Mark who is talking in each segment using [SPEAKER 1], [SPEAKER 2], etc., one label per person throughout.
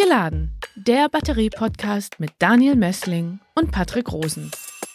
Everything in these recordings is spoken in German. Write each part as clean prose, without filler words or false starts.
[SPEAKER 1] Geladen, der Batterie-Podcast mit Daniel Mössling und Patrick Rosen.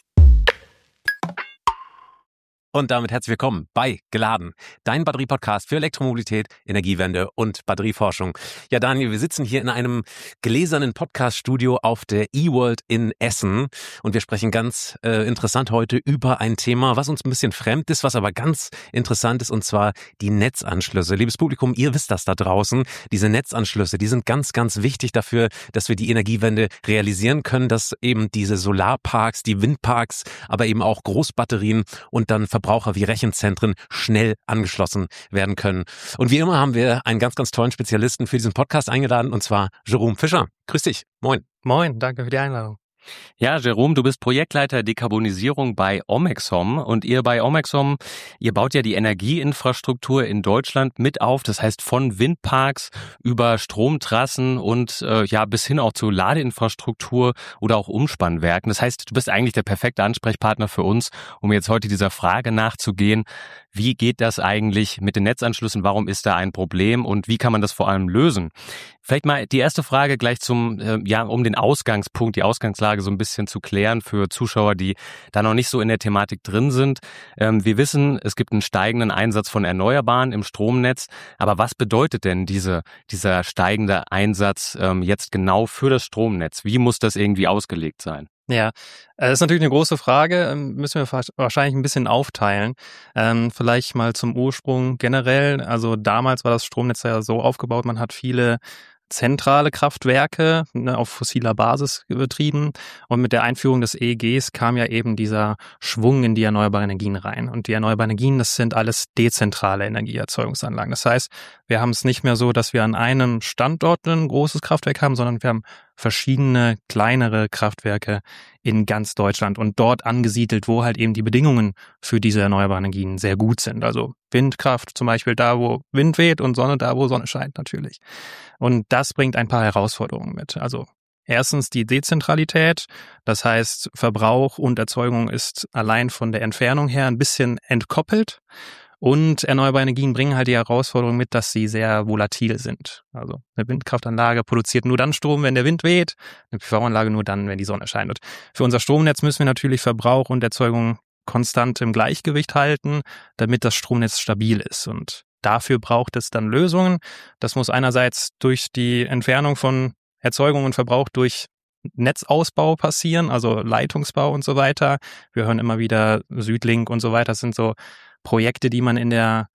[SPEAKER 2] Und damit herzlich willkommen bei Geladen, dein Batterie-Podcast für Elektromobilität, Energiewende und Batterieforschung. Ja, Daniel, wir sitzen hier in einem gläsernen Podcast-Studio auf der eWorld in Essen und wir sprechen ganz interessant heute über ein Thema, was uns ein bisschen fremd ist, was aber ganz interessant ist, und zwar die Netzanschlüsse. Liebes Publikum, ihr wisst das da draußen, diese Netzanschlüsse, die sind ganz, ganz wichtig dafür, dass wir die Energiewende realisieren können, dass eben diese Solarparks, die Windparks, aber eben auch Großbatterien und dann Verbraucher wie Rechenzentren schnell angeschlossen werden können. Und wie immer haben wir einen ganz, ganz tollen Spezialisten für diesen Podcast eingeladen, und zwar Jerome Fischer. Grüß dich. Moin.
[SPEAKER 3] Moin, danke für die Einladung.
[SPEAKER 4] Ja, Jerome, du bist Projektleiter Dekarbonisierung bei Omexom und ihr bei Omexom, ihr baut ja die Energieinfrastruktur in Deutschland mit auf, das heißt von Windparks über Stromtrassen und bis hin auch zu Ladeinfrastruktur oder auch Umspannwerken. Das heißt, du bist eigentlich der perfekte Ansprechpartner für uns, um jetzt heute dieser Frage nachzugehen, wie geht das eigentlich mit den Netzanschlüssen, warum ist da ein Problem und wie kann man das vor allem lösen? Vielleicht mal die erste Frage gleich um den Ausgangspunkt, die Ausgangslage so ein bisschen zu klären für Zuschauer, die da noch nicht so in der Thematik drin sind. Wir wissen, es gibt einen steigenden Einsatz von Erneuerbaren im Stromnetz, aber was bedeutet denn dieser steigende Einsatz jetzt genau für das Stromnetz? Wie muss das irgendwie ausgelegt sein?
[SPEAKER 3] Ja, das ist natürlich eine große Frage, müssen wir wahrscheinlich ein bisschen aufteilen. Vielleicht mal zum Ursprung generell. Also damals war das Stromnetz ja so aufgebaut, man hat viele zentrale Kraftwerke auf fossiler Basis betrieben, und mit der Einführung des EEGs kam ja eben dieser Schwung in die erneuerbaren Energien rein. Und die erneuerbaren Energien, das sind alles dezentrale Energieerzeugungsanlagen. Das heißt, wir haben es nicht mehr so, dass wir an einem Standort ein großes Kraftwerk haben, sondern wir haben verschiedene kleinere Kraftwerke in ganz Deutschland und dort angesiedelt, wo halt eben die Bedingungen für diese erneuerbaren Energien sehr gut sind. Also Windkraft zum Beispiel da, wo Wind weht, und Sonne da, wo Sonne scheint natürlich. Und das bringt ein paar Herausforderungen mit. Also erstens die Dezentralität, das heißt Verbrauch und Erzeugung ist allein von der Entfernung her ein bisschen entkoppelt. Und erneuerbare Energien bringen halt die Herausforderung mit, dass sie sehr volatil sind. Also eine Windkraftanlage produziert nur dann Strom, wenn der Wind weht, eine PV-Anlage nur dann, wenn die Sonne scheint. Und für unser Stromnetz müssen wir natürlich Verbrauch und Erzeugung konstant im Gleichgewicht halten, damit das Stromnetz stabil ist. Und dafür braucht es dann Lösungen. Das muss einerseits durch die Entfernung von Erzeugung und Verbrauch durch Netzausbau passieren, also Leitungsbau und so weiter. Wir hören immer wieder Südlink und so weiter. Das sind so Projekte, die man in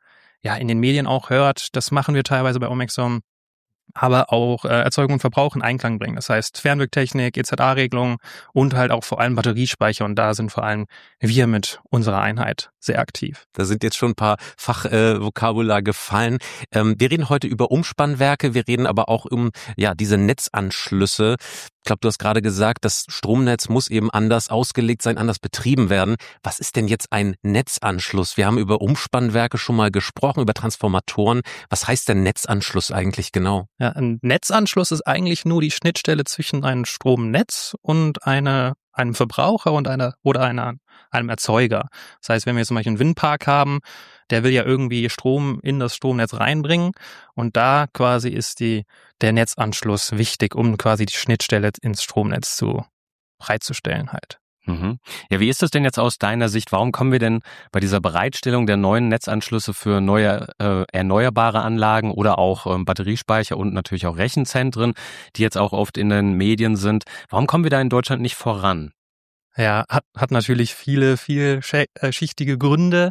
[SPEAKER 3] den Medien auch hört. Das machen wir teilweise bei Omexom. Aber auch Erzeugung und Verbrauch in Einklang bringen. Das heißt Fernwirktechnik, EZA-Regelung und halt auch vor allem Batteriespeicher. Und da sind vor allem wir mit unserer Einheit sehr aktiv.
[SPEAKER 2] Da sind jetzt schon ein paar Fachvokabular gefallen. Wir reden heute über Umspannwerke, wir reden aber auch um diese Netzanschlüsse. Ich glaube, du hast gerade gesagt, das Stromnetz muss eben anders ausgelegt sein, anders betrieben werden. Was ist denn jetzt ein Netzanschluss? Wir haben über Umspannwerke schon mal gesprochen, über Transformatoren. Was heißt denn Netzanschluss eigentlich genau?
[SPEAKER 3] Ja, ein Netzanschluss ist eigentlich nur die Schnittstelle zwischen einem Stromnetz und einem Verbraucher und einem Erzeuger. Das heißt, wenn wir zum Beispiel einen Windpark haben, der will ja irgendwie Strom in das Stromnetz reinbringen, und da quasi ist der Netzanschluss wichtig, um quasi die Schnittstelle ins Stromnetz bereitzustellen halt.
[SPEAKER 4] Mhm. Ja, wie ist das denn jetzt aus deiner Sicht? Warum kommen wir denn bei dieser Bereitstellung der neuen Netzanschlüsse für neue erneuerbare Anlagen oder auch Batteriespeicher und natürlich auch Rechenzentren, die jetzt auch oft in den Medien sind, warum kommen wir da in Deutschland nicht voran?
[SPEAKER 3] Ja, hat natürlich vielschichtige Gründe.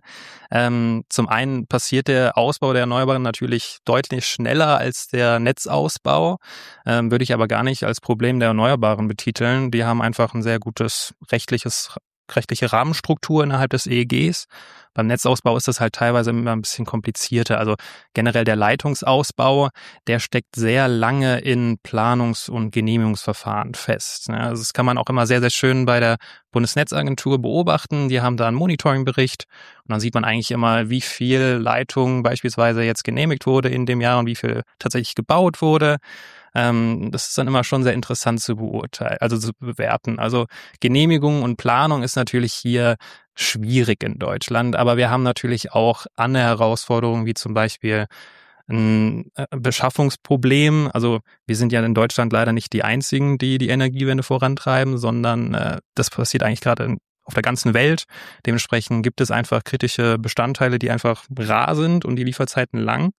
[SPEAKER 3] Zum einen passiert der Ausbau der Erneuerbaren natürlich deutlich schneller als der Netzausbau, würde ich aber gar nicht als Problem der Erneuerbaren betiteln. Die haben einfach ein sehr gutes rechtliche Rahmenstruktur innerhalb des EEGs. Beim Netzausbau ist das halt teilweise immer ein bisschen komplizierter. Also generell der Leitungsausbau, der steckt sehr lange in Planungs- und Genehmigungsverfahren fest. Also das kann man auch immer sehr, sehr schön bei der Bundesnetzagentur beobachten. Die haben da einen Monitoringbericht und dann sieht man eigentlich immer, wie viel Leitung beispielsweise jetzt genehmigt wurde in dem Jahr und wie viel tatsächlich gebaut wurde. Das ist dann immer schon sehr interessant zu bewerten. Also Genehmigung und Planung ist natürlich hier schwierig in Deutschland, aber wir haben natürlich auch andere Herausforderungen, wie zum Beispiel ein Beschaffungsproblem. Also wir sind ja in Deutschland leider nicht die einzigen, die die Energiewende vorantreiben, sondern das passiert eigentlich gerade auf der ganzen Welt. Dementsprechend gibt es einfach kritische Bestandteile, die einfach rar sind und die Lieferzeiten lang.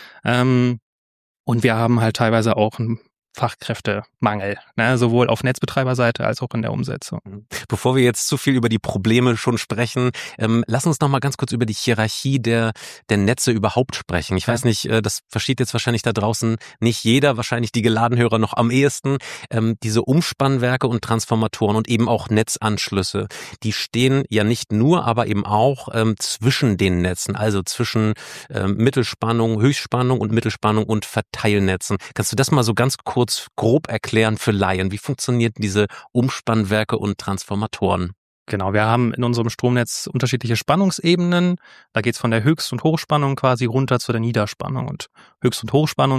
[SPEAKER 3] Und wir haben halt teilweise auch einen Fachkräftemangel, ne, sowohl auf Netzbetreiberseite als auch in der Umsetzung.
[SPEAKER 2] Bevor wir jetzt zu viel über die Probleme schon sprechen, lass uns noch mal ganz kurz über die Hierarchie der Netze überhaupt sprechen. Ich weiß nicht, das versteht jetzt wahrscheinlich da draußen nicht jeder, wahrscheinlich die Geladenhörer noch am ehesten. Diese Umspannwerke und Transformatoren und eben auch Netzanschlüsse, die stehen ja nicht nur, aber eben auch zwischen den Netzen, also zwischen Mittelspannung, Höchstspannung und Mittelspannung und Verteilnetzen. Kannst du das mal so ganz kurz grob erklären für Laien? Wie funktionieren diese Umspannwerke und Transformatoren?
[SPEAKER 3] Genau, wir haben in unserem Stromnetz unterschiedliche Spannungsebenen. Da geht's von der Höchst- und Hochspannung quasi runter zu der Niederspannung. Und Höchst- und Hochspannung,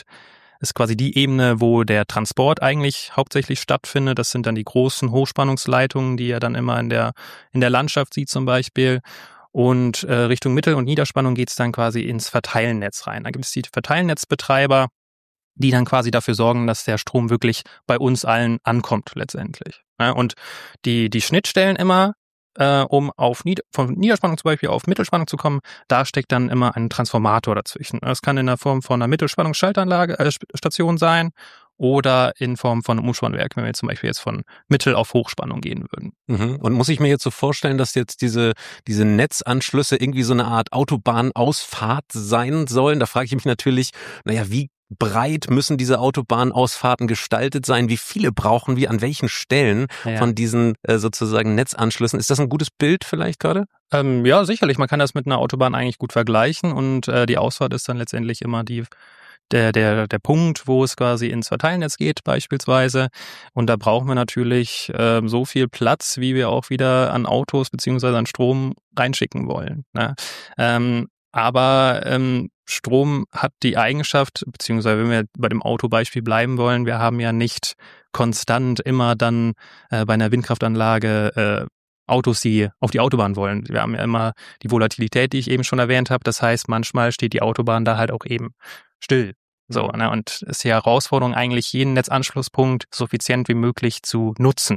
[SPEAKER 3] ist quasi die Ebene, wo der Transport eigentlich hauptsächlich stattfindet. Das sind dann die großen Hochspannungsleitungen, die ihr dann immer in der Landschaft sieht zum Beispiel. Und Richtung Mittel- und Niederspannung geht's dann quasi ins Verteilnetz rein. Da gibt es die Verteilnetzbetreiber, die dann quasi dafür sorgen, dass der Strom wirklich bei uns allen ankommt letztendlich. Ja, und die Schnittstellen immer, um von Niederspannung zum Beispiel auf Mittelspannung zu kommen, da steckt dann immer ein Transformator dazwischen. Das kann in der Form von einer Mittelspannungsschaltanlage-Station sein oder in Form von einem Umspannwerk, wenn wir zum Beispiel jetzt von Mittel- auf Hochspannung gehen würden.
[SPEAKER 2] Und muss ich mir jetzt so vorstellen, dass jetzt diese Netzanschlüsse irgendwie so eine Art Autobahnausfahrt sein sollen? Da frage ich mich natürlich, wie breit müssen diese Autobahnausfahrten gestaltet sein? Wie viele brauchen wir? An welchen Stellen von diesen sozusagen Netzanschlüssen? Ist das ein gutes Bild vielleicht gerade?
[SPEAKER 3] Ja, sicherlich. Man kann das mit einer Autobahn eigentlich gut vergleichen und die Ausfahrt ist dann letztendlich immer der Punkt, wo es quasi ins Verteilnetz geht beispielsweise. Und da brauchen wir natürlich so viel Platz, wie wir auch wieder an Autos beziehungsweise an Strom reinschicken wollen. Ne? Aber Strom hat die Eigenschaft, beziehungsweise wenn wir bei dem Autobeispiel bleiben wollen, wir haben ja nicht konstant immer dann bei einer Windkraftanlage Autos, die auf die Autobahn wollen. Wir haben ja immer die Volatilität, die ich eben schon erwähnt habe. Das heißt, manchmal steht die Autobahn da halt auch eben still. So, ne? Und es ist die Herausforderung, eigentlich jeden Netzanschlusspunkt so effizient wie möglich zu nutzen.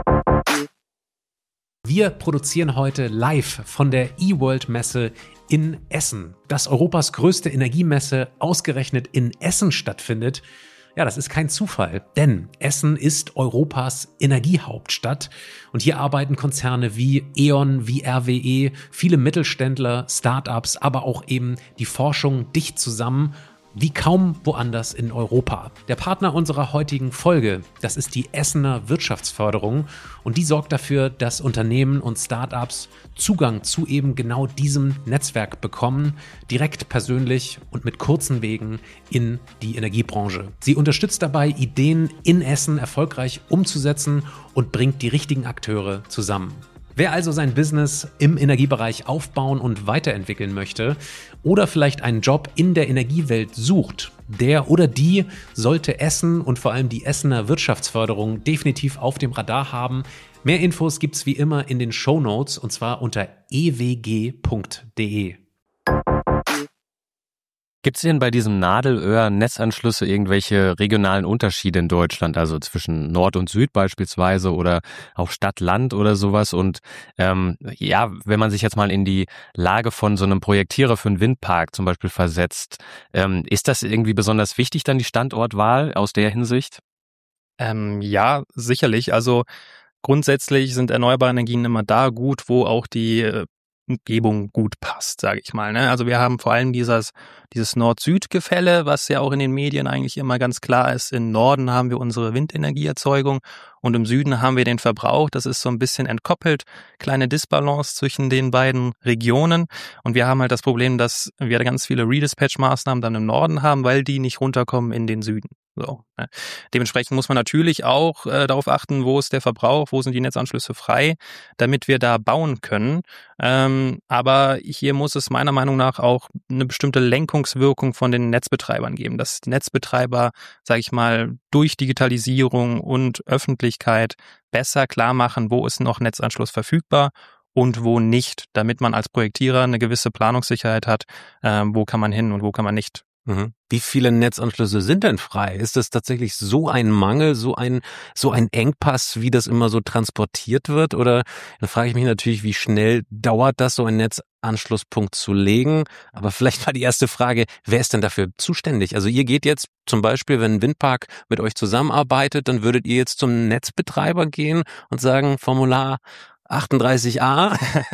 [SPEAKER 2] Wir produzieren heute live von der eWorld-Messe in Essen. Dass Europas größte Energiemesse ausgerechnet in Essen stattfindet, ja, das ist kein Zufall, denn Essen ist Europas Energiehauptstadt und hier arbeiten Konzerne wie E.ON, wie RWE, viele Mittelständler, Startups, aber auch eben die Forschung dicht zusammen, wie kaum woanders in Europa. Der Partner unserer heutigen Folge, das ist die Essener Wirtschaftsförderung und die sorgt dafür, dass Unternehmen und Startups Zugang zu eben genau diesem Netzwerk bekommen, direkt persönlich und mit kurzen Wegen in die Energiebranche. Sie unterstützt dabei, Ideen in Essen erfolgreich umzusetzen und bringt die richtigen Akteure zusammen. Wer also sein Business im Energiebereich aufbauen und weiterentwickeln möchte oder vielleicht einen Job in der Energiewelt sucht, der oder die sollte Essen und vor allem die Essener Wirtschaftsförderung definitiv auf dem Radar haben. Mehr Infos gibt's wie immer in den Shownotes und zwar unter ewg.de.
[SPEAKER 4] Gibt es denn bei diesem Nadelöhr-Netzanschlüsse irgendwelche regionalen Unterschiede in Deutschland, also zwischen Nord und Süd beispielsweise oder auch Stadt-Land oder sowas? Und wenn man sich jetzt mal in die Lage von so einem Projektierer für einen Windpark zum Beispiel versetzt, ist das irgendwie besonders wichtig, dann die Standortwahl aus der Hinsicht?
[SPEAKER 3] Ja, sicherlich. Also grundsätzlich sind erneuerbare Energien immer da gut, wo auch die Umgebung gut passt, sage ich mal. Ne? Also wir haben vor allem dieses Nord-Süd-Gefälle, was ja auch in den Medien eigentlich immer ganz klar ist. Im Norden haben wir unsere Windenergieerzeugung und im Süden haben wir den Verbrauch. Das ist so ein bisschen entkoppelt, kleine Disbalance zwischen den beiden Regionen. Und wir haben halt das Problem, dass wir ganz viele Redispatch-Maßnahmen dann im Norden haben, weil die nicht runterkommen in den Süden. So, ne? Dementsprechend muss man natürlich auch darauf achten, wo ist der Verbrauch, wo sind die Netzanschlüsse frei, damit wir da bauen können. Aber hier muss es meiner Meinung nach auch eine bestimmte Lenkungswirkung von den Netzbetreibern geben, dass die Netzbetreiber, sage ich mal, durch Digitalisierung und Öffentlichkeit besser klar machen, wo ist noch Netzanschluss verfügbar und wo nicht, damit man als Projektierer eine gewisse Planungssicherheit hat, wo kann man hin und wo kann man nicht
[SPEAKER 2] Mhm. Wie viele Netzanschlüsse sind denn frei? Ist das tatsächlich so ein Mangel, so ein Engpass, wie das immer so transportiert wird? Oder dann frage ich mich natürlich, wie schnell dauert das, so einen Netzanschlusspunkt zu legen? Aber vielleicht mal die erste Frage, wer ist denn dafür zuständig? Also ihr geht jetzt zum Beispiel, wenn ein Windpark mit euch zusammenarbeitet, dann würdet ihr jetzt zum Netzbetreiber gehen und sagen, Formular 38a,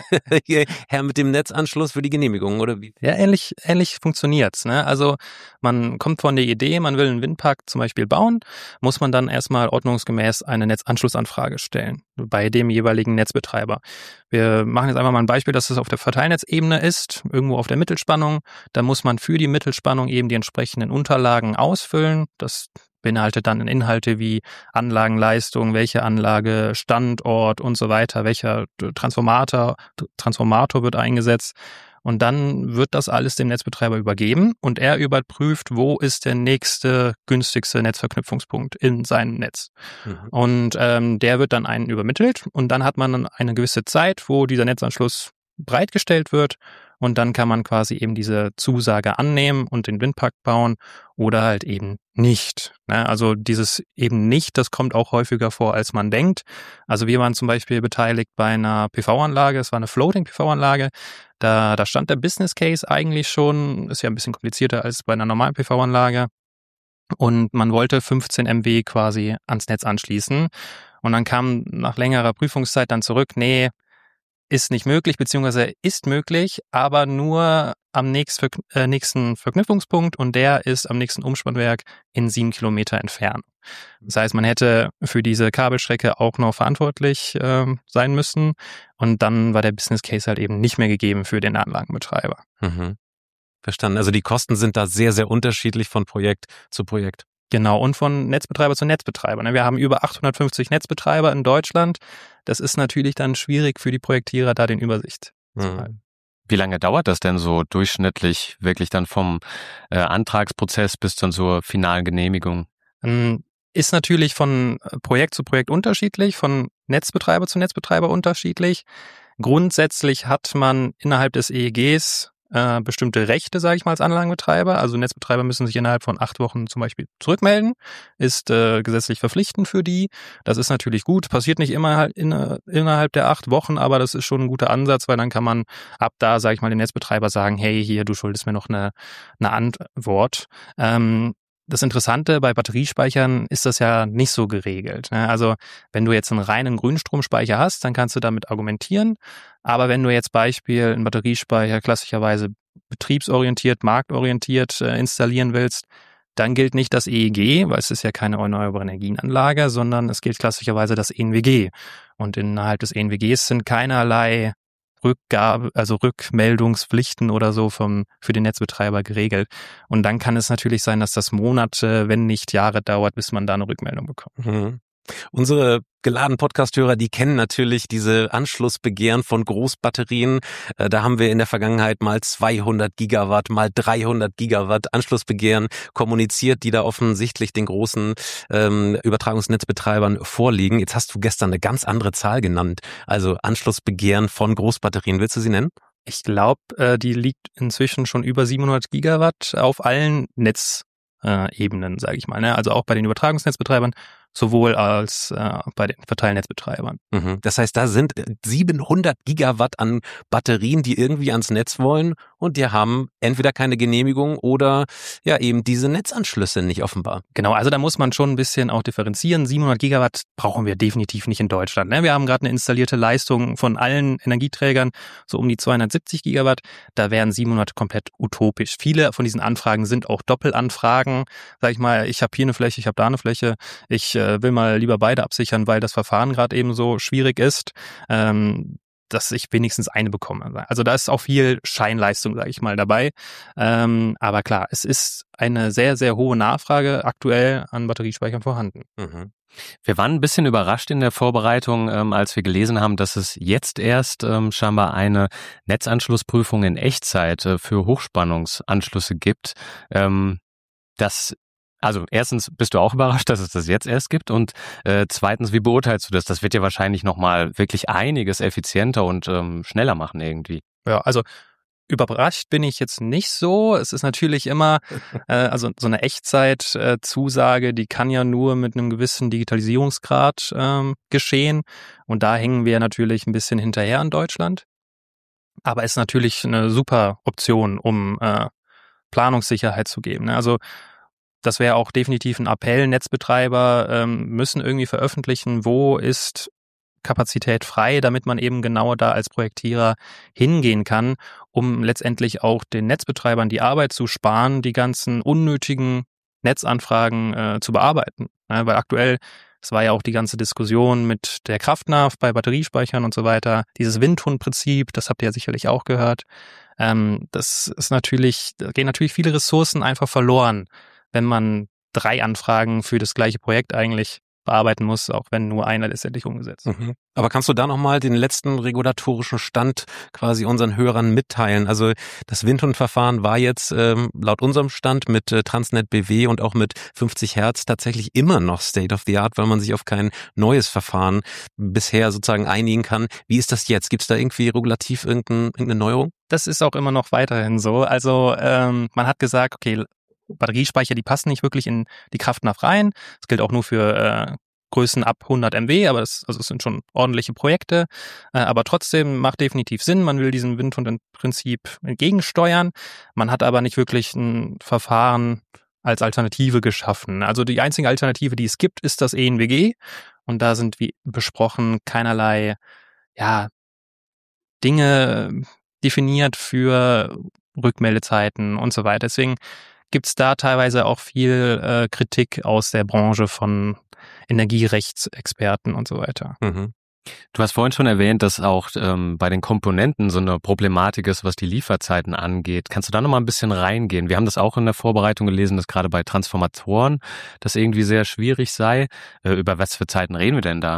[SPEAKER 2] Herr mit dem Netzanschluss für die Genehmigung, oder wie?
[SPEAKER 3] Ja, ähnlich funktioniert's, ne? Also man kommt von der Idee, man will einen Windpark zum Beispiel bauen, muss man dann erstmal ordnungsgemäß eine Netzanschlussanfrage stellen bei dem jeweiligen Netzbetreiber. Wir machen jetzt einfach mal ein Beispiel, dass es auf der Verteilnetzebene ist, irgendwo auf der Mittelspannung. Da muss man für die Mittelspannung eben die entsprechenden Unterlagen ausfüllen. Das beinhaltet dann Inhalte wie Anlagenleistung, welche Anlage, Standort und so weiter, welcher Transformator wird eingesetzt. Und dann wird das alles dem Netzbetreiber übergeben und er überprüft, wo ist der nächste günstigste Netzverknüpfungspunkt in seinem Netz. Mhm. Und der wird dann einen übermittelt und dann hat man dann eine gewisse Zeit, wo dieser Netzanschluss bereitgestellt wird. Und dann kann man quasi eben diese Zusage annehmen und den Windpark bauen oder halt eben nicht. Also dieses eben nicht, das kommt auch häufiger vor, als man denkt. Also wir waren zum Beispiel beteiligt bei einer PV-Anlage, es war eine Floating-PV-Anlage. Da stand der Business Case eigentlich schon, ist ja ein bisschen komplizierter als bei einer normalen PV-Anlage. Und man wollte 15 MW quasi ans Netz anschließen. Und dann kam nach längerer Prüfungszeit dann zurück, nee, ist nicht möglich, beziehungsweise ist möglich, aber nur am nächsten Verknüpfungspunkt und der ist am nächsten Umspannwerk in 7 Kilometer Entfernung. Das heißt, man hätte für diese Kabelstrecke auch noch verantwortlich sein müssen und dann war der Business Case halt eben nicht mehr gegeben für den Anlagenbetreiber.
[SPEAKER 2] Mhm. Verstanden. Also die Kosten sind da sehr, sehr unterschiedlich von Projekt zu Projekt.
[SPEAKER 3] Genau, und von Netzbetreiber zu Netzbetreiber. Wir haben über 850 Netzbetreiber in Deutschland. Das ist natürlich dann schwierig für die Projektierer, da den Übersicht zu halten.
[SPEAKER 4] Wie lange dauert das denn so durchschnittlich wirklich dann vom Antragsprozess bis dann zur finalen Genehmigung?
[SPEAKER 3] Ist natürlich von Projekt zu Projekt unterschiedlich, von Netzbetreiber zu Netzbetreiber unterschiedlich. Grundsätzlich hat man innerhalb des EEGs bestimmte Rechte, sage ich mal, als Anlagenbetreiber. Also Netzbetreiber müssen sich innerhalb von 8 Wochen zum Beispiel zurückmelden, ist gesetzlich verpflichtend für die. Das ist natürlich gut, passiert nicht immer halt innerhalb der 8 Wochen, aber das ist schon ein guter Ansatz, weil dann kann man ab da, sage ich mal, dem Netzbetreiber sagen, hey, hier, du schuldest mir noch eine Antwort. Das Interessante bei Batteriespeichern ist das ja nicht so geregelt. Also wenn du jetzt einen reinen Grünstromspeicher hast, dann kannst du damit argumentieren. Aber wenn du jetzt Beispiel einen Batteriespeicher klassischerweise betriebsorientiert, marktorientiert installieren willst, dann gilt nicht das EEG, weil es ist ja keine erneuerbare Energienanlage, sondern es gilt klassischerweise das EnWG. Und innerhalb des EnWGs sind keinerlei Rückmeldungspflichten oder so für den Netzbetreiber geregelt. Und dann kann es natürlich sein, dass das Monate, wenn nicht Jahre dauert, bis man da eine Rückmeldung bekommt.
[SPEAKER 2] Mhm. Unsere geladenen Podcast-Hörer, die kennen natürlich diese Anschlussbegehren von Großbatterien. Da haben wir in der Vergangenheit mal 200 Gigawatt, mal 300 Gigawatt Anschlussbegehren kommuniziert, die da offensichtlich den großen Übertragungsnetzbetreibern vorliegen. Jetzt hast du gestern eine ganz andere Zahl genannt, also Anschlussbegehren von Großbatterien. Willst du sie nennen?
[SPEAKER 3] Ich glaube, die liegt inzwischen schon über 700 Gigawatt auf allen Netzebenen, sage ich mal. Also auch bei den Übertragungsnetzbetreibern, sowohl als bei den Verteilnetzbetreibern.
[SPEAKER 2] Das heißt, da sind 700 Gigawatt an Batterien, die irgendwie ans Netz wollen und die haben entweder keine Genehmigung oder ja eben diese Netzanschlüsse nicht offenbar.
[SPEAKER 3] Genau, also da muss man schon ein bisschen auch differenzieren. 700 Gigawatt brauchen wir definitiv nicht in Deutschland. Wir haben gerade eine installierte Leistung von allen Energieträgern, so um die 270 Gigawatt. Da wären 700 komplett utopisch. Viele von diesen Anfragen sind auch Doppelanfragen. Sag ich mal, ich habe hier eine Fläche, ich habe da eine Fläche. Ich will mal lieber beide absichern, weil das Verfahren gerade eben so schwierig ist, dass ich wenigstens eine bekomme. Also da ist auch viel Scheinleistung, sage ich mal, dabei. Aber klar, es ist eine sehr, sehr hohe Nachfrage aktuell an Batteriespeichern vorhanden.
[SPEAKER 4] Wir waren ein bisschen überrascht in der Vorbereitung, als wir gelesen haben, dass es jetzt erst scheinbar eine Netzanschlussprüfung in Echtzeit für Hochspannungsanschlüsse gibt. Also erstens bist du auch überrascht, dass es das jetzt erst gibt und zweitens, wie beurteilst du das? Das wird ja wahrscheinlich nochmal wirklich einiges effizienter und schneller machen irgendwie.
[SPEAKER 3] Ja, also Überrascht bin ich jetzt nicht so. Es ist natürlich immer, also so eine Echtzeit-Zusage, die kann ja nur mit einem gewissen Digitalisierungsgrad geschehen. Und da hängen wir natürlich ein bisschen hinterher in Deutschland. Aber es ist natürlich eine super Option, um Planungssicherheit zu geben. Ne? Also das wäre auch definitiv ein Appell. Netzbetreiber müssen irgendwie veröffentlichen, wo ist Kapazität frei, damit man eben genau da als Projektierer hingehen kann, um letztendlich auch den Netzbetreibern die Arbeit zu sparen, die ganzen unnötigen Netzanfragen zu bearbeiten. Ja, weil aktuell, es war ja auch die ganze Diskussion mit der Kraftnav bei Batteriespeichern und so weiter, dieses Windhundprinzip, das habt ihr ja sicherlich auch gehört. Das ist natürlich, da gehen natürlich viele Ressourcen einfach verloren, wenn man 3 Anfragen für das gleiche Projekt eigentlich bearbeiten muss, auch wenn nur einer letztendlich umgesetzt wird.
[SPEAKER 2] Aber kannst du da nochmal den letzten regulatorischen Stand quasi unseren Hörern mitteilen? Also das Windhundverfahren war jetzt laut unserem Stand mit Transnet BW und auch mit 50 Hertz tatsächlich immer noch State of the Art, weil man sich auf kein neues Verfahren bisher sozusagen einigen kann. Wie ist das jetzt? Gibt es da irgendwie regulativ irgendeine Neuerung?
[SPEAKER 3] Das ist auch immer noch weiterhin so. Also man hat gesagt, okay, Batteriespeicher, die passen nicht wirklich in die Kraftnav rein. Das gilt auch nur für Größen ab 100 MW, aber es sind schon ordentliche Projekte. Aber trotzdem macht definitiv Sinn. Man will diesem Windhund im Prinzip entgegensteuern. Man hat aber nicht wirklich ein Verfahren als Alternative geschaffen. Also die einzige Alternative, die es gibt, ist das ENWG. Und da sind, wie besprochen, keinerlei Dinge definiert für Rückmeldezeiten und so weiter. Deswegen gibt es da teilweise auch viel Kritik aus der Branche von Energierechtsexperten und so weiter.
[SPEAKER 4] Du hast vorhin schon erwähnt, dass auch bei den Komponenten so eine Problematik ist, was die Lieferzeiten angeht. Kannst du da nochmal ein bisschen reingehen? Wir haben das auch in der Vorbereitung gelesen, dass gerade bei Transformatoren das irgendwie sehr schwierig sei. Über was für Zeiten reden wir denn da?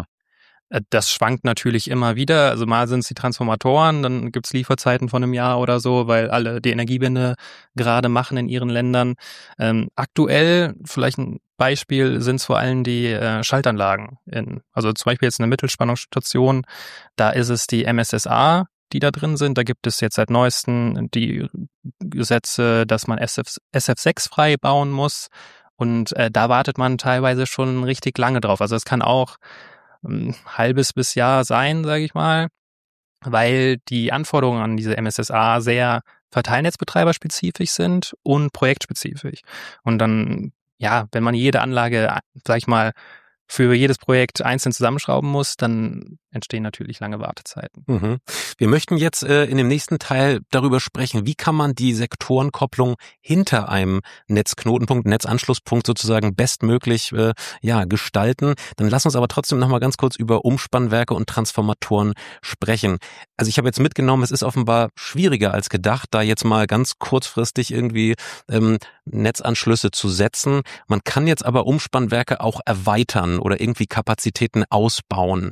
[SPEAKER 3] Das schwankt natürlich immer wieder. Also mal sind es die Transformatoren, dann gibt's Lieferzeiten von einem Jahr oder so, weil alle die Energiewende gerade machen in ihren Ländern. Aktuell, vielleicht ein Beispiel, sind es vor allem die Schaltanlagen. Also zum Beispiel jetzt eine Mittelspannungsstation, da ist es die MSSA, die da drin sind. Da gibt es jetzt seit neuestem die Gesetze, dass man SF6 frei bauen muss. Und da wartet man teilweise schon richtig lange drauf. Also es kann auch ein halbes bis Jahr sein, sage ich mal, weil die Anforderungen an diese MSSA sehr verteilnetzbetreiberspezifisch sind und projektspezifisch. Und dann, wenn man jede Anlage, sag ich mal, für jedes Projekt einzeln zusammenschrauben muss, dann entstehen natürlich lange Wartezeiten.
[SPEAKER 2] Wir möchten jetzt in dem nächsten Teil darüber sprechen, wie kann man die Sektorenkopplung hinter einem Netzknotenpunkt, Netzanschlusspunkt sozusagen bestmöglich gestalten. Dann lass uns aber trotzdem nochmal ganz kurz über Umspannwerke und Transformatoren sprechen. Also ich habe jetzt mitgenommen, es ist offenbar schwieriger als gedacht, da jetzt mal ganz kurzfristig irgendwie Netzanschlüsse zu setzen. Man kann jetzt aber Umspannwerke auch erweitern oder irgendwie Kapazitäten ausbauen.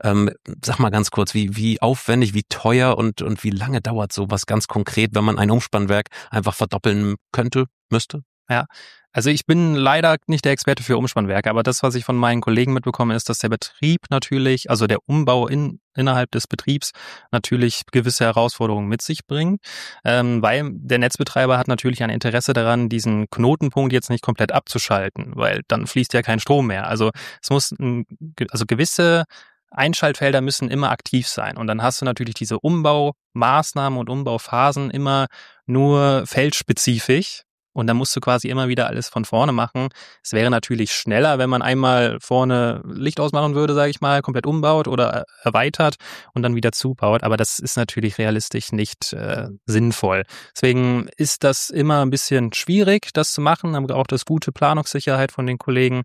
[SPEAKER 2] Sag mal ganz kurz, wie aufwendig, wie teuer und wie lange dauert sowas ganz konkret, wenn man ein Umspannwerk einfach verdoppeln müsste?
[SPEAKER 3] Ja, also ich bin leider nicht der Experte für Umspannwerke, aber das, was ich von meinen Kollegen mitbekomme, ist, dass der Betrieb natürlich, also der Umbau innerhalb des Betriebs natürlich gewisse Herausforderungen mit sich bringt, weil der Netzbetreiber hat natürlich ein Interesse daran, diesen Knotenpunkt jetzt nicht komplett abzuschalten, weil dann fließt ja kein Strom mehr. Also es muss, gewisse Einschaltfelder müssen immer aktiv sein und dann hast du natürlich diese Umbaumaßnahmen und Umbauphasen immer nur feldspezifisch. Und dann musst du quasi immer wieder alles von vorne machen. Es wäre natürlich schneller, wenn man einmal vorne Licht ausmachen würde, sage ich mal, komplett umbaut oder erweitert und dann wieder zubaut. Aber das ist natürlich realistisch nicht sinnvoll. Deswegen ist das immer ein bisschen schwierig, das zu machen. Aber auch das gute Planungssicherheit von den Kollegen.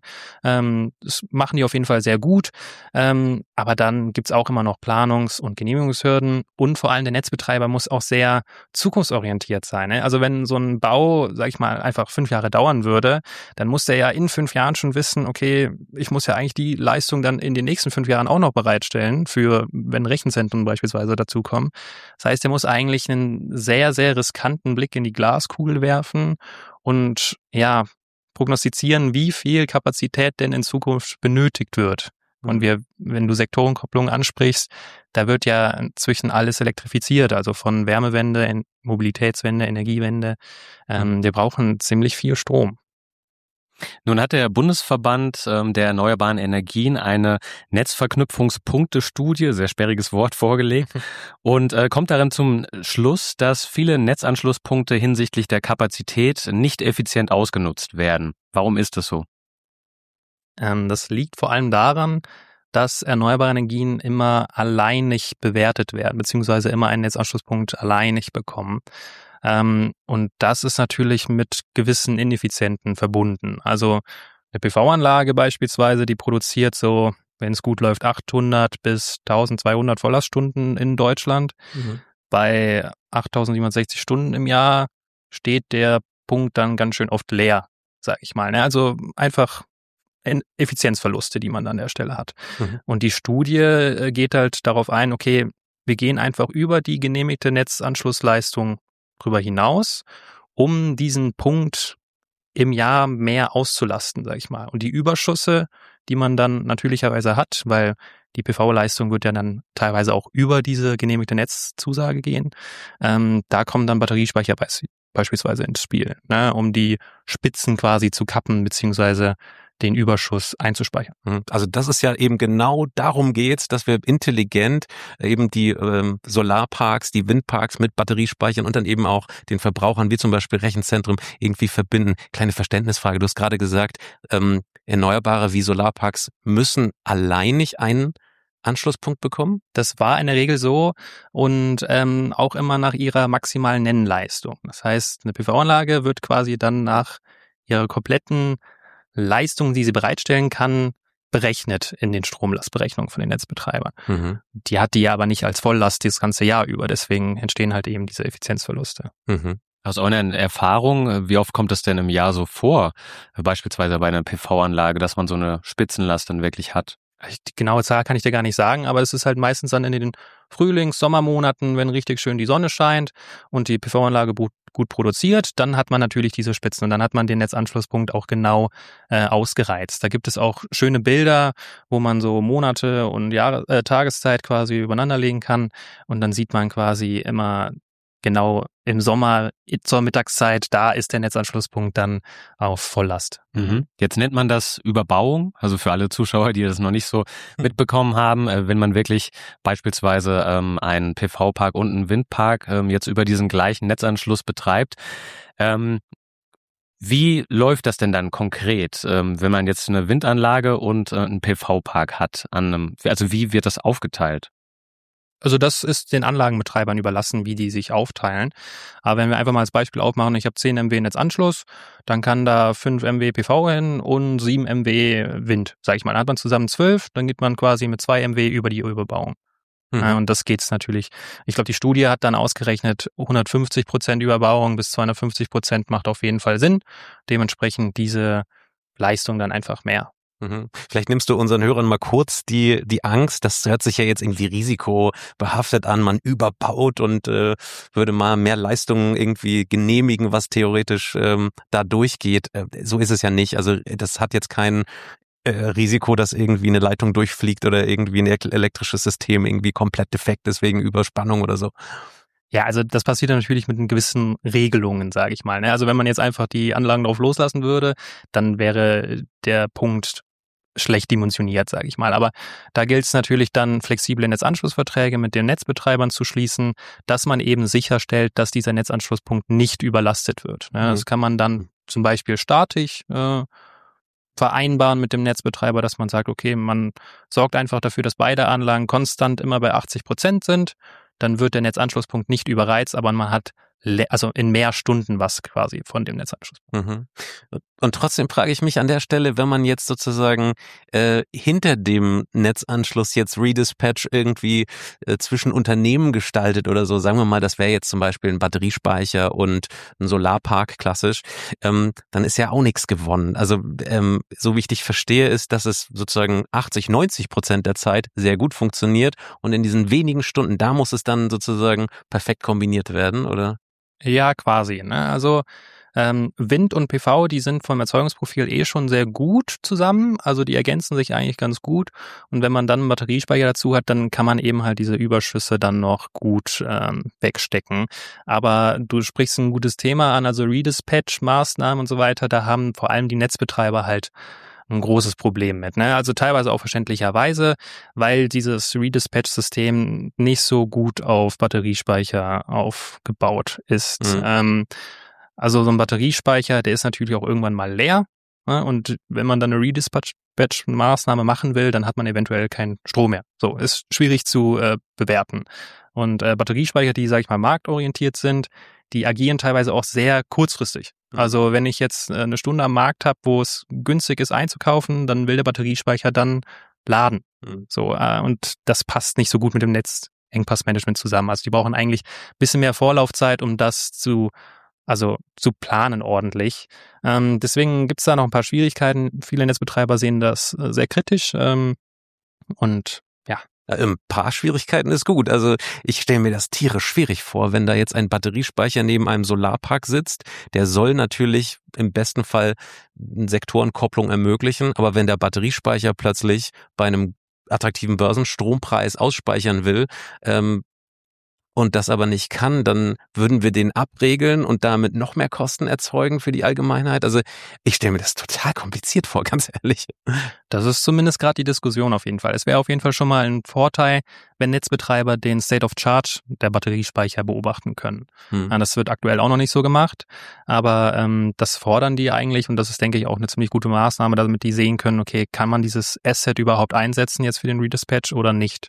[SPEAKER 3] Das machen die auf jeden Fall sehr gut. Aber dann gibt's auch immer noch Planungs- und Genehmigungshürden. Und vor allem der Netzbetreiber muss auch sehr zukunftsorientiert sein. Ne? Also wenn so ein Bau, sag ich mal, einfach 5 Jahre dauern würde, dann muss der ja in 5 Jahren schon wissen, okay, ich muss ja eigentlich die Leistung dann in den nächsten 5 Jahren auch noch bereitstellen, für wenn Rechenzentren beispielsweise dazukommen. Das heißt, er muss eigentlich einen sehr, sehr riskanten Blick in die Glaskugel werfen und prognostizieren, wie viel Kapazität denn in Zukunft benötigt wird. Und wenn du Sektorenkopplung ansprichst, da wird ja inzwischen alles elektrifiziert, also von Wärmewende, Mobilitätswende, Energiewende. Wir brauchen ziemlich viel Strom.
[SPEAKER 4] Nun hat der Bundesverband der erneuerbaren Energien eine Netzverknüpfungspunkte-Studie, sehr sperriges Wort, vorgelegt und kommt darin zum Schluss, dass viele Netzanschlusspunkte hinsichtlich der Kapazität nicht effizient ausgenutzt werden. Warum ist das so?
[SPEAKER 3] Das liegt vor allem daran, dass erneuerbare Energien immer alleinig bewertet werden, beziehungsweise immer einen Netzanschlusspunkt alleinig bekommen. Und das ist natürlich mit gewissen Ineffizienten verbunden. Also eine PV-Anlage beispielsweise, die produziert so, wenn es gut läuft, 800 bis 1200 Volllaststunden in Deutschland. Bei 8760 Stunden im Jahr steht der Punkt dann ganz schön oft leer, sag ich mal. Also einfach Effizienzverluste, die man an der Stelle hat. Und die Studie geht halt darauf ein, okay, wir gehen einfach über die genehmigte Netzanschlussleistung drüber hinaus, um diesen Punkt im Jahr mehr auszulasten, sag ich mal. Und die Überschüsse, die man dann natürlicherweise hat, weil die PV-Leistung wird ja dann teilweise auch über diese genehmigte Netzzusage gehen, da kommen dann Batteriespeicher beispielsweise ins Spiel, ne, um die Spitzen quasi zu kappen, beziehungsweise den Überschuss einzuspeichern.
[SPEAKER 2] Also das ist ja eben genau darum geht's, dass wir intelligent eben die Solarparks, die Windparks mit Batteriespeichern und dann eben auch den Verbrauchern, wie zum Beispiel Rechenzentrum, irgendwie verbinden. Kleine Verständnisfrage, du hast gerade gesagt, Erneuerbare wie Solarparks müssen alleinig einen Anschlusspunkt bekommen?
[SPEAKER 3] Das war in der Regel so und auch immer nach ihrer maximalen Nennleistung. Das heißt, eine PV-Anlage wird quasi dann nach ihrer kompletten Leistung, die sie bereitstellen kann, berechnet in den Stromlastberechnungen von den Netzbetreibern. Die hat die aber nicht als Volllast das ganze Jahr über, deswegen entstehen halt eben diese Effizienzverluste.
[SPEAKER 4] Aus eurer Erfahrung, wie oft kommt es denn im Jahr so vor, beispielsweise bei einer PV-Anlage, dass man so eine Spitzenlast dann wirklich hat?
[SPEAKER 3] Die genaue Zahl kann ich dir gar nicht sagen, aber es ist halt meistens dann in den Frühlings-Sommermonaten, wenn richtig schön die Sonne scheint und die PV-Anlage gut produziert, dann hat man natürlich diese Spitzen und dann hat man den Netzanschlusspunkt auch genau ausgereizt. Da gibt es auch schöne Bilder, wo man so Monate und Tageszeit quasi übereinander legen kann und dann sieht man quasi immer genau im Sommer zur Mittagszeit, da ist der Netzanschlusspunkt dann auf Volllast.
[SPEAKER 4] Jetzt nennt man das Überbauung, also für alle Zuschauer, die das noch nicht so mitbekommen haben, wenn man wirklich beispielsweise einen PV-Park und einen Windpark jetzt über diesen gleichen Netzanschluss betreibt. Wie läuft das denn dann konkret, wenn man jetzt eine Windanlage und einen PV-Park hat? Also wie wird das aufgeteilt?
[SPEAKER 3] Also das ist den Anlagenbetreibern überlassen, wie die sich aufteilen. Aber wenn wir einfach mal als Beispiel aufmachen, ich habe 10 MW Netzanschluss, dann kann da 5 MW PV hin und 7 MW Wind, sag ich mal. Dann hat man zusammen 12, dann geht man quasi mit 2 MW über die Überbauung. Und das geht's natürlich. Ich glaube, die Studie hat dann ausgerechnet, 150% Überbauung bis 250% macht auf jeden Fall Sinn. Dementsprechend diese Leistung dann einfach mehr.
[SPEAKER 2] Vielleicht nimmst du unseren Hörern mal kurz die Angst, das hört sich ja jetzt irgendwie risikobehaftet an, man überbaut und würde mal mehr Leistungen irgendwie genehmigen, was theoretisch da durchgeht. So ist es ja nicht. Also das hat jetzt kein Risiko, dass irgendwie eine Leitung durchfliegt oder irgendwie ein elektrisches System irgendwie komplett defekt ist wegen Überspannung oder so.
[SPEAKER 3] Ja, also das passiert natürlich mit gewissen Regelungen, sage ich mal. Also wenn man jetzt einfach die Anlagen drauf loslassen würde, dann wäre der Punkt schlecht dimensioniert, sage ich mal. Aber da gilt es natürlich dann, flexible Netzanschlussverträge mit den Netzbetreibern zu schließen, dass man eben sicherstellt, dass dieser Netzanschlusspunkt nicht überlastet wird. Das kann man dann zum Beispiel statisch vereinbaren mit dem Netzbetreiber, dass man sagt, okay, man sorgt einfach dafür, dass beide Anlagen konstant immer bei 80% sind. Dann wird der Netzanschlusspunkt nicht überreizt, aber man hat also in mehr Stunden was quasi von dem Netzanschluss.
[SPEAKER 2] Und trotzdem frage ich mich an der Stelle, wenn man jetzt sozusagen hinter dem Netzanschluss jetzt Redispatch irgendwie zwischen Unternehmen gestaltet oder so, sagen wir mal, das wäre jetzt zum Beispiel ein Batteriespeicher und ein Solarpark klassisch, dann ist ja auch nichts gewonnen. Also so wie ich dich verstehe, ist, dass es sozusagen 80-90% der Zeit sehr gut funktioniert und in diesen wenigen Stunden, da muss es dann sozusagen perfekt kombiniert werden, oder?
[SPEAKER 3] Ja, quasi. Also Wind und PV, die sind vom Erzeugungsprofil schon sehr gut zusammen, also die ergänzen sich eigentlich ganz gut. Und wenn man dann einen Batteriespeicher dazu hat, dann kann man eben halt diese Überschüsse dann noch gut wegstecken. Aber du sprichst ein gutes Thema an, also Redispatch-Maßnahmen und so weiter, da haben vor allem die Netzbetreiber halt ein großes Problem mit, ne? Also teilweise auch verständlicherweise, weil dieses Redispatch-System nicht so gut auf Batteriespeicher aufgebaut ist. Also so ein Batteriespeicher, der ist natürlich auch irgendwann mal leer, ne? Und wenn man dann eine Redispatch-Maßnahme machen will, dann hat man eventuell keinen Strom mehr. So, ist schwierig zu bewerten. Und Batteriespeicher, die, sag ich mal, marktorientiert sind, die agieren teilweise auch sehr kurzfristig. Also wenn ich jetzt eine Stunde am Markt habe, wo es günstig ist einzukaufen, dann will der Batteriespeicher dann laden. So, und das passt nicht so gut mit dem Netzengpassmanagement zusammen. Also die brauchen eigentlich ein bisschen mehr Vorlaufzeit, um das zu planen ordentlich. Deswegen gibt's da noch ein paar Schwierigkeiten. Viele Netzbetreiber sehen das sehr kritisch. Und ja.
[SPEAKER 2] Ein paar Schwierigkeiten ist gut. Also ich stelle mir das tierisch schwierig vor, wenn da jetzt ein Batteriespeicher neben einem Solarpark sitzt. Der soll natürlich im besten Fall eine Sektorenkopplung ermöglichen, aber wenn der Batteriespeicher plötzlich bei einem attraktiven Börsenstrompreis ausspeichern will, und das aber nicht kann, dann würden wir den abregeln und damit noch mehr Kosten erzeugen für die Allgemeinheit. Also ich stelle mir das total kompliziert vor, ganz ehrlich.
[SPEAKER 3] Das ist zumindest gerade die Diskussion auf jeden Fall. Es wäre auf jeden Fall schon mal ein Vorteil, wenn Netzbetreiber den State of Charge der Batteriespeicher beobachten können. Das wird aktuell auch noch nicht so gemacht, aber das fordern die eigentlich und das ist, denke ich, auch eine ziemlich gute Maßnahme, damit die sehen können, okay, kann man dieses Asset überhaupt einsetzen jetzt für den Redispatch oder nicht?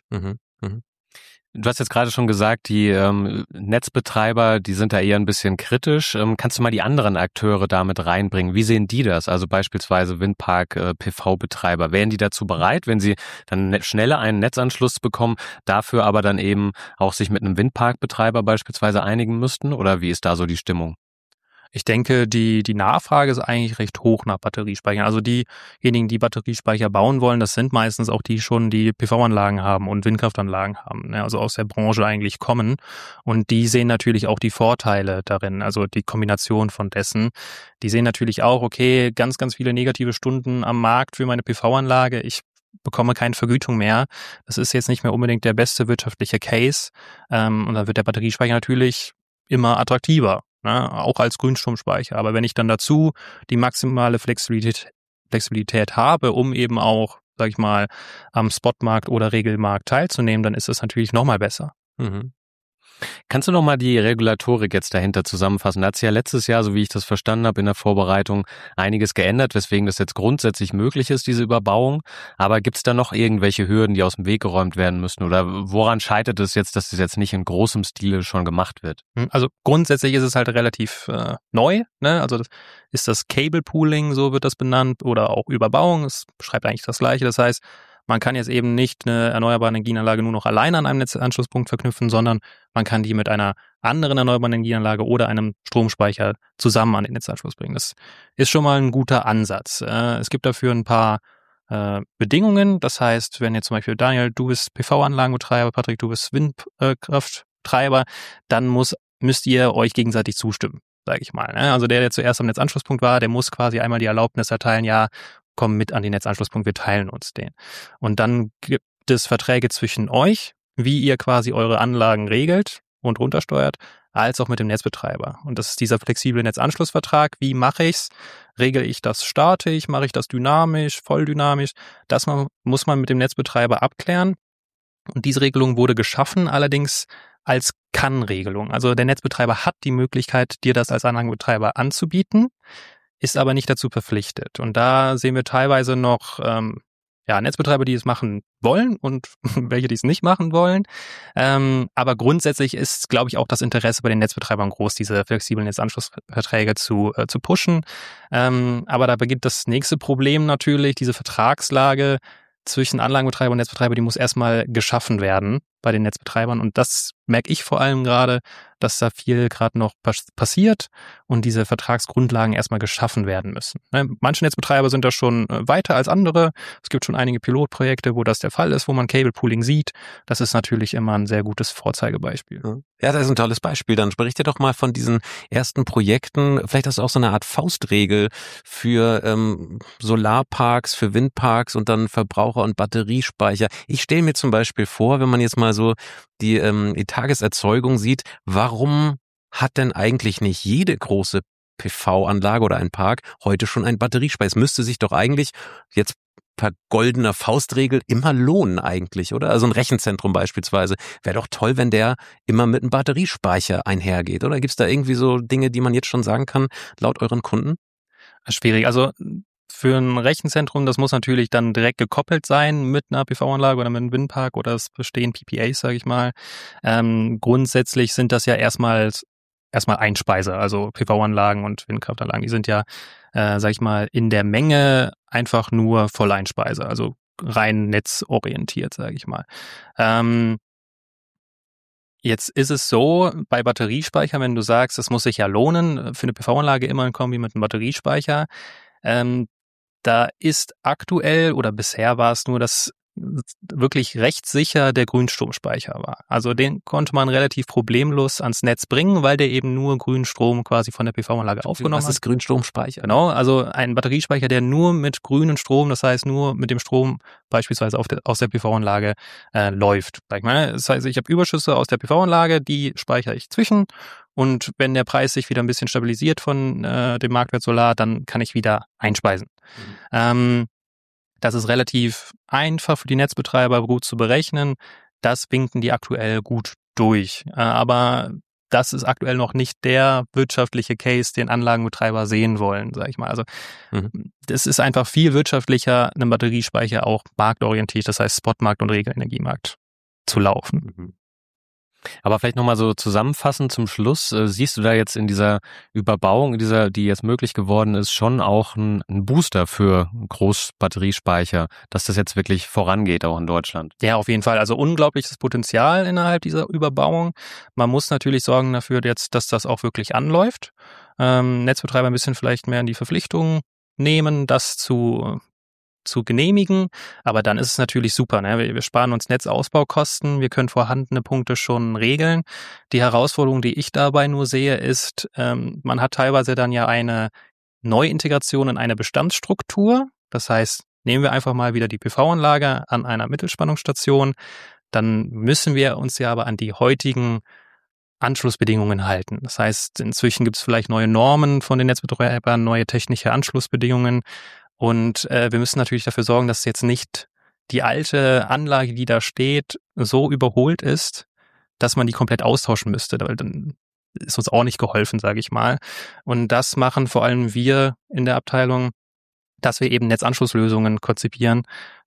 [SPEAKER 4] Du hast jetzt gerade schon gesagt, die Netzbetreiber, die sind da eher ein bisschen kritisch. Kannst du mal die anderen Akteure damit reinbringen? Wie sehen die das? Also beispielsweise Windpark, PV-Betreiber. Wären die dazu bereit, wenn sie dann schneller einen Netzanschluss bekommen, dafür aber dann eben auch sich mit einem Windparkbetreiber beispielsweise einigen müssten? Oder wie ist da so die Stimmung?
[SPEAKER 3] Ich denke, die Nachfrage ist eigentlich recht hoch nach Batteriespeichern. Also diejenigen, die Batteriespeicher bauen wollen, das sind meistens auch die schon, die PV-Anlagen haben und Windkraftanlagen haben, ne? Also aus der Branche eigentlich kommen. Und die sehen natürlich auch die Vorteile darin, also die Kombination von dessen. Die sehen natürlich auch, okay, ganz, ganz viele negative Stunden am Markt für meine PV-Anlage. Ich bekomme keine Vergütung mehr. Das ist jetzt nicht mehr unbedingt der beste wirtschaftliche Case. Und dann wird der Batteriespeicher natürlich immer attraktiver. Ne, auch als Grünstromspeicher. Aber wenn ich dann dazu die maximale Flexibilität habe, um eben auch, sag ich mal, am Spotmarkt oder Regelmarkt teilzunehmen, dann ist es natürlich nochmal besser.
[SPEAKER 4] Kannst du noch mal die Regulatorik jetzt dahinter zusammenfassen? Da hat sich ja letztes Jahr, so wie ich das verstanden habe, in der Vorbereitung einiges geändert, weswegen das jetzt grundsätzlich möglich ist, diese Überbauung. Aber gibt es da noch irgendwelche Hürden, die aus dem Weg geräumt werden müssen? Oder woran scheitert es jetzt, dass das jetzt nicht in großem Stile schon gemacht wird?
[SPEAKER 3] Also grundsätzlich ist es halt relativ neu, ne? Also das ist das Cable Pooling, so wird das benannt, oder auch Überbauung. Es beschreibt eigentlich das Gleiche. Das heißt, man kann jetzt eben nicht eine erneuerbare Energienanlage nur noch alleine an einem Netzanschlusspunkt verknüpfen, sondern man kann die mit einer anderen erneuerbaren Energienanlage oder einem Stromspeicher zusammen an den Netzanschluss bringen. Das ist schon mal ein guter Ansatz. Es gibt dafür ein paar Bedingungen. Das heißt, wenn jetzt zum Beispiel Daniel, du bist PV-Anlagenbetreiber, Patrick, du bist Windkrafttreiber, dann müsst ihr euch gegenseitig zustimmen, sage ich mal. Also der zuerst am Netzanschlusspunkt war, der muss quasi einmal die Erlaubnis erteilen, ja, komm mit an den Netzanschlusspunkt, wir teilen uns den. Und dann gibt es Verträge zwischen euch, wie ihr quasi eure Anlagen regelt und runtersteuert, als auch mit dem Netzbetreiber. Und das ist dieser flexible Netzanschlussvertrag. Wie mache ich's? Regel ich das statisch? Mache ich das dynamisch, volldynamisch? Das muss man mit dem Netzbetreiber abklären. Und diese Regelung wurde geschaffen, allerdings als Kann-Regelung. Also der Netzbetreiber hat die Möglichkeit, dir das als Anlagenbetreiber anzubieten, ist aber nicht dazu verpflichtet. Und da sehen wir teilweise noch Netzbetreiber, die es machen wollen und welche, die es nicht machen wollen. Aber grundsätzlich ist, glaube ich, auch das Interesse bei den Netzbetreibern groß, diese flexiblen Netzanschlussverträge zu pushen. Aber da beginnt das nächste Problem natürlich, diese Vertragslage zwischen Anlagenbetreiber und Netzbetreiber, die muss erstmal geschaffen werden, bei den Netzbetreibern. Und das merke ich vor allem gerade, dass da viel gerade noch passiert und diese Vertragsgrundlagen erstmal geschaffen werden müssen. Manche Netzbetreiber sind da schon weiter als andere. Es gibt schon einige Pilotprojekte, wo das der Fall ist, wo man Cable Pooling sieht. Das ist natürlich immer ein sehr gutes Vorzeigebeispiel.
[SPEAKER 2] Ja, das ist ein tolles Beispiel. Dann berichte doch mal von diesen ersten Projekten. Vielleicht hast du auch so eine Art Faustregel für Solarparks, für Windparks und dann Verbraucher- und Batteriespeicher. Ich stelle mir zum Beispiel vor, wenn man jetzt mal so die Tageserzeugung sieht, warum hat denn eigentlich nicht jede große PV-Anlage oder ein Park heute schon einen Batteriespeicher? Es müsste sich doch eigentlich jetzt per goldener Faustregel immer lohnen eigentlich, oder? Also ein Rechenzentrum beispielsweise. Wäre doch toll, wenn der immer mit einem Batteriespeicher einhergeht, oder? Gibt es da irgendwie so Dinge, die man jetzt schon sagen kann, laut euren Kunden?
[SPEAKER 3] Schwierig. Also für ein Rechenzentrum, das muss natürlich dann direkt gekoppelt sein mit einer PV-Anlage oder mit einem Windpark oder es bestehen PPAs, sage ich mal. Grundsätzlich sind das ja erstmal Einspeiser, also PV-Anlagen und Windkraftanlagen. Die sind ja, sage ich mal, in der Menge einfach nur Volleinspeiser, also rein netzorientiert, sage ich mal. Jetzt ist es so, bei Batteriespeicher, wenn du sagst, es muss sich ja lohnen, für eine PV-Anlage immer ein Kombi mit einem Batteriespeicher, da ist aktuell oder bisher war es nur, dass wirklich rechtssicher der Grünstromspeicher war. Also den konnte man relativ problemlos ans Netz bringen, weil der eben nur Grünstrom quasi von der PV-Anlage aufgenommen hat.
[SPEAKER 2] Was ist Grünstromspeicher?
[SPEAKER 3] Genau, also ein Batteriespeicher, der nur mit grünem Strom, das heißt nur mit dem Strom beispielsweise aus der PV-Anlage läuft. Das heißt, ich habe Überschüsse aus der PV-Anlage, die speichere ich zwischen und wenn der Preis sich wieder ein bisschen stabilisiert von dem Marktwert Solar, dann kann ich wieder einspeisen. Das ist relativ einfach für die Netzbetreiber gut zu berechnen. Das winken die aktuell gut durch. Aber das ist aktuell noch nicht der wirtschaftliche Case, den Anlagenbetreiber sehen wollen, sage ich mal. Also das ist einfach viel wirtschaftlicher, einen Batteriespeicher auch marktorientiert, das heißt Spotmarkt und Regelenergiemarkt zu laufen.
[SPEAKER 4] Aber vielleicht nochmal so zusammenfassend zum Schluss, siehst du da jetzt in dieser Überbauung, die jetzt möglich geworden ist, schon auch ein Booster für Großbatteriespeicher, dass das jetzt wirklich vorangeht, auch in Deutschland?
[SPEAKER 3] Ja, auf jeden Fall. Also unglaubliches Potenzial innerhalb dieser Überbauung. Man muss natürlich sorgen dafür jetzt, dass das auch wirklich anläuft. Netzbetreiber ein bisschen vielleicht mehr in die Verpflichtung nehmen, das zu genehmigen, aber dann ist es natürlich super. Ne? Wir sparen uns Netzausbaukosten, wir können vorhandene Punkte schon regeln. Die Herausforderung, die ich dabei nur sehe, ist, man hat teilweise dann ja eine Neuintegration in eine Bestandsstruktur. Das heißt, nehmen wir einfach mal wieder die PV-Anlage an einer Mittelspannungsstation, dann müssen wir uns ja aber an die heutigen Anschlussbedingungen halten. Das heißt, inzwischen gibt es vielleicht neue Normen von den Netzbetreibern, neue technische Anschlussbedingungen. Und wir müssen natürlich dafür sorgen, dass jetzt nicht die alte Anlage, die da steht, so überholt ist, dass man die komplett austauschen müsste. Weil dann ist uns auch nicht geholfen, sage ich mal. Und das machen vor allem wir in der Abteilung, dass wir eben Netzanschlusslösungen konzipieren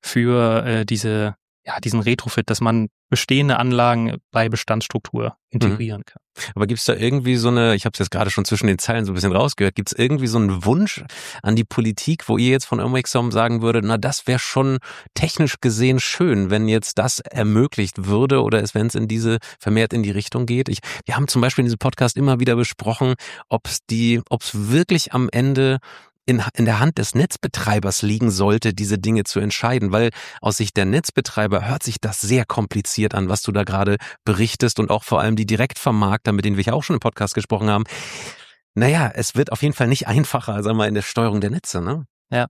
[SPEAKER 3] für diesen Retrofit, dass man bestehende Anlagen bei Bestandsstruktur integrieren kann.
[SPEAKER 2] Aber gibt es da irgendwie so eine, ich habe es jetzt gerade schon zwischen den Zeilen so ein bisschen rausgehört, gibt es irgendwie so einen Wunsch an die Politik, wo ihr jetzt von Omexom sagen würdet, na das wäre schon technisch gesehen schön, wenn jetzt das ermöglicht würde oder wenn es vermehrt in die Richtung geht? Wir haben zum Beispiel in diesem Podcast immer wieder besprochen, ob es wirklich am Ende in der Hand des Netzbetreibers liegen sollte, diese Dinge zu entscheiden, weil aus Sicht der Netzbetreiber hört sich das sehr kompliziert an, was du da gerade berichtest und auch vor allem die Direktvermarkter, mit denen wir ja auch schon im Podcast gesprochen haben. Naja, es wird auf jeden Fall nicht einfacher, sagen wir mal, in der Steuerung der Netze, ne?
[SPEAKER 3] Ja,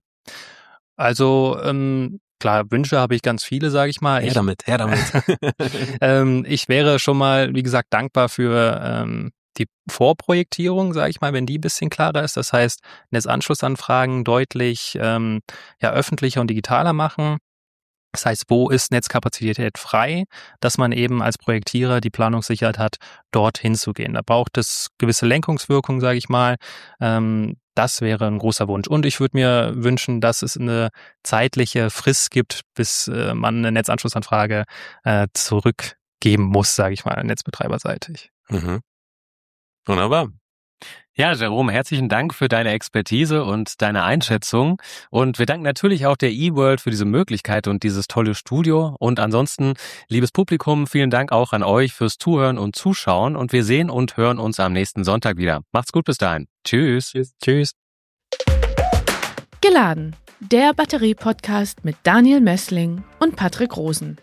[SPEAKER 3] also klar, Wünsche habe ich ganz viele, sage ich mal.
[SPEAKER 2] Her damit.
[SPEAKER 3] Ich wäre schon mal, wie gesagt, dankbar für die Vorprojektierung, sage ich mal, wenn die ein bisschen klarer ist. Das heißt, Netzanschlussanfragen deutlich öffentlicher und digitaler machen. Das heißt, wo ist Netzkapazität frei, dass man eben als Projektierer die Planungssicherheit hat, dorthin zu gehen. Da braucht es gewisse Lenkungswirkung, sage ich mal. Das wäre ein großer Wunsch. Und ich würde mir wünschen, dass es eine zeitliche Frist gibt, bis man eine Netzanschlussanfrage zurückgeben muss, sage ich mal, netzbetreiberseitig.
[SPEAKER 2] Mhm. Wunderbar.
[SPEAKER 4] Ja, Jerome, herzlichen Dank für deine Expertise und deine Einschätzung. Und wir danken natürlich auch der eWorld für diese Möglichkeit und dieses tolle Studio. Und ansonsten, liebes Publikum, vielen Dank auch an euch fürs Zuhören und Zuschauen. Und wir sehen und hören uns am nächsten Sonntag wieder. Macht's gut bis dahin. Tschüss.
[SPEAKER 3] Tschüss.
[SPEAKER 1] Geladen, der Batterie-Podcast mit Daniel Messling und Patrick Rosen.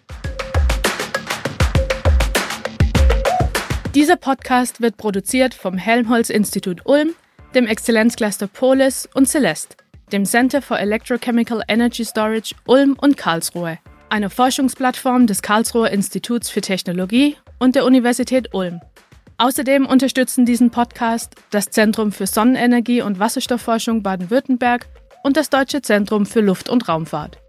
[SPEAKER 1] Dieser Podcast wird produziert vom Helmholtz-Institut Ulm, dem Exzellenzcluster Polis und Celeste, dem Center for Electrochemical Energy Storage Ulm und Karlsruhe, einer Forschungsplattform des Karlsruher Instituts für Technologie und der Universität Ulm. Außerdem unterstützen diesen Podcast das Zentrum für Sonnenenergie und Wasserstoffforschung Baden-Württemberg und das Deutsche Zentrum für Luft- und Raumfahrt.